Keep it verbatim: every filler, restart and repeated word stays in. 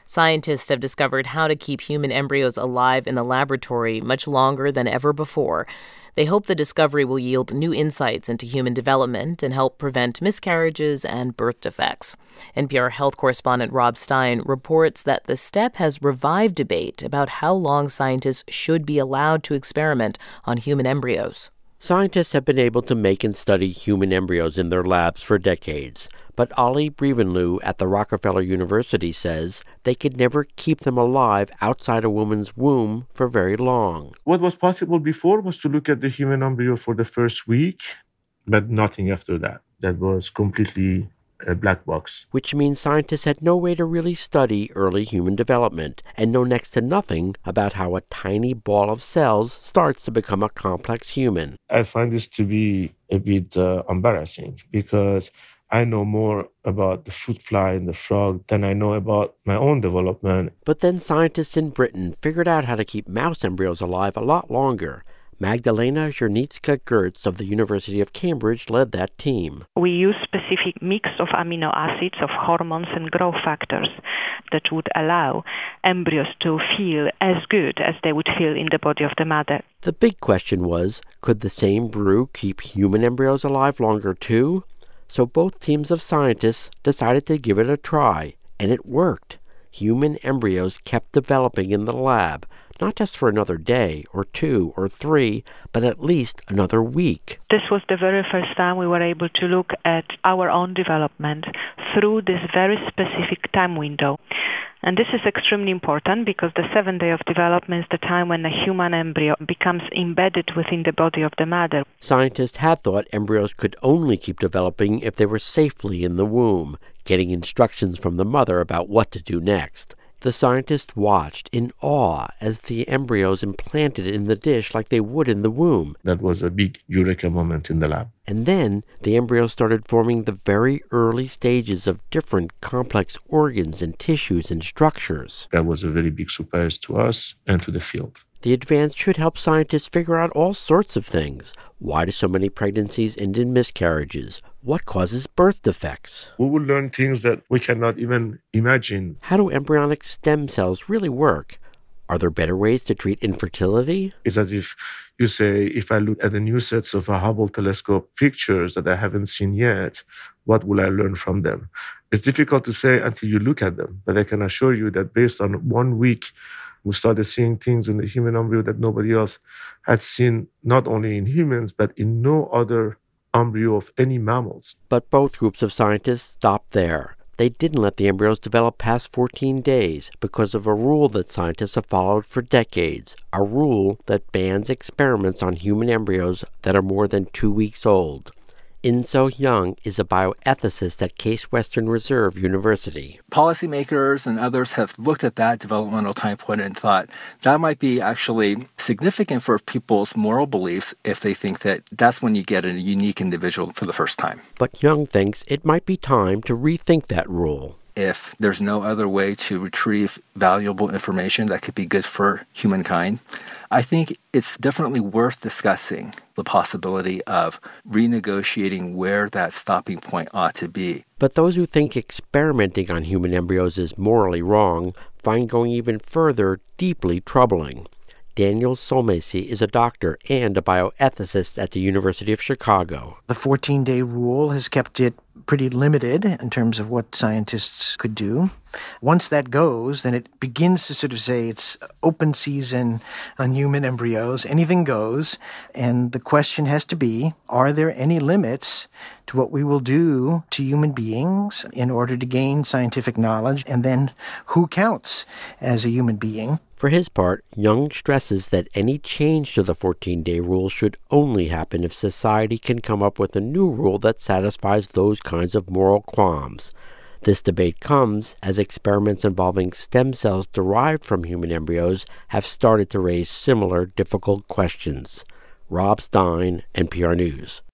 Scientists have discovered how to keep human embryos alive in the laboratory much longer than ever before. They hope the discovery will yield new insights into human development and help prevent miscarriages and birth defects. N P R health correspondent Rob Stein reports that the step has revived debate about how long scientists should be allowed to experiment on human embryos. Scientists have been able to make and study human embryos in their labs for decades, but Ali Brevenloo at the Rockefeller University says they could never keep them alive outside a woman's womb for very long. What was possible before was to look at the human embryo for the first week, but nothing after that. That was completely a black box. Which means scientists had no way to really study early human development and know next to nothing about how a tiny ball of cells starts to become a complex human. I find this to be a bit uh, embarrassing because I know more about the fruit fly and the frog than I know about my own development. But then scientists in Britain figured out how to keep mouse embryos alive a lot longer. Magdalena Zernitska-Gertz of the University of Cambridge led that team. We use specific mix of amino acids, of hormones and growth factors that would allow embryos to feel as good as they would feel in the body of the mother. The big question was, could the same brew keep human embryos alive longer too? So both teams of scientists decided to give it a try, and it worked. Human embryos kept developing in the lab, not just for another day or two or three, but at least another week. This was the very first time we were able to look at our own development through this very specific time window. And this is extremely important because the seventh day of development is the time when a human embryo becomes embedded within the body of the mother. Scientists had thought embryos could only keep developing if they were safely in the womb, getting instructions from the mother about what to do next. The scientists watched in awe as the embryos implanted in the dish like they would in the womb. That was a big eureka moment in the lab. And then the embryos started forming the very early stages of different complex organs and tissues and structures. That was a very big surprise to us and to the field. The advance should help scientists figure out all sorts of things. Why do so many pregnancies end in miscarriages? What causes birth defects? We will learn things that we cannot even imagine. How do embryonic stem cells really work? Are there better ways to treat infertility? It's as if you say, if I look at the new sets of a Hubble telescope pictures that I haven't seen yet, what will I learn from them? It's difficult to say until you look at them, but I can assure you that based on one week, we started seeing things in the human embryo that nobody else had seen, not only in humans, but in no other embryo of any mammals. But both groups of scientists stopped there. They didn't let the embryos develop past fourteen days because of a rule that scientists have followed for decades, a rule that bans experiments on human embryos that are more than two weeks old. In-So Young is a bioethicist at Case Western Reserve University. Policymakers and others have looked at that developmental time point and thought that might be actually significant for people's moral beliefs if they think that that's when you get a unique individual for the first time. But Young thinks it might be time to rethink that rule. If there's no other way to retrieve valuable information that could be good for humankind, I think it's definitely worth discussing the possibility of renegotiating where that stopping point ought to be. But those who think experimenting on human embryos is morally wrong find going even further deeply troubling. Daniel Solmesi is a doctor and a bioethicist at the University of Chicago. The fourteen-day rule has kept it pretty limited in terms of what scientists could do. Once that goes, then it begins to sort of say it's open season on human embryos. Anything goes. And the question has to be, are there any limits to what we will do to human beings in order to gain scientific knowledge? And then who counts as a human being? For his part, Young stresses that any change to the fourteen-day rule should only happen if society can come up with a new rule that satisfies those kinds of moral qualms. This debate comes as experiments involving stem cells derived from human embryos have started to raise similar difficult questions. Rob Stein, N P R News.